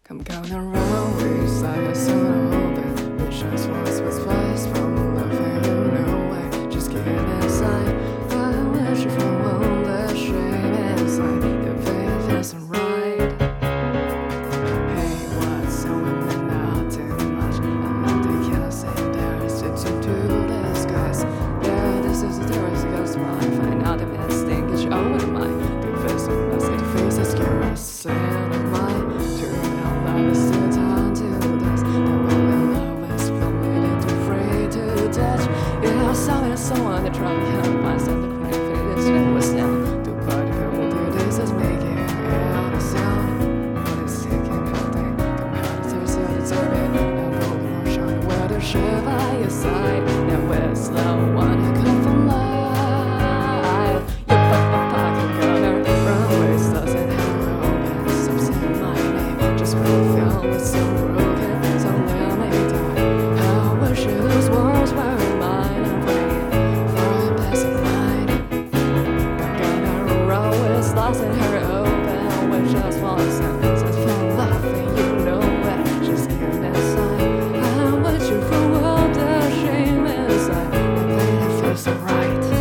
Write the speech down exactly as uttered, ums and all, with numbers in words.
Come going around, we say a sort of open. Visions was was placed from nothing, no way. Just get inside. I wish you from all the shame inside. If it isn't right. Hey, what's going on? Nothing much. I know they can't say there's it to do this, guys. Yeah, this is the terrorist against my life. I know the instinct is your own mind. The face of my city face is curious and mine. It's still time to dance. The woman always feeling too afraid to touch. Yeah, someone, someone that try to help myself. The crying fate is never sound. The body people do this is making out a sound. But it's taking nothing. Come out of tears, you'll deserve it. Now go more shine where the shit by your side. Now we're slow, wanna come from life. You put the pocket gunner, runways doesn't have a open. Stop saying my name, just when I feel it's so broken, so let me die. I wish those words were mine. I'm praying for a blessed night. I'm gonna roll with lost in her open, which just falls out. Says from laughing, you know it, just get inside. I wish you for all the shame inside. The pain, it feels so right.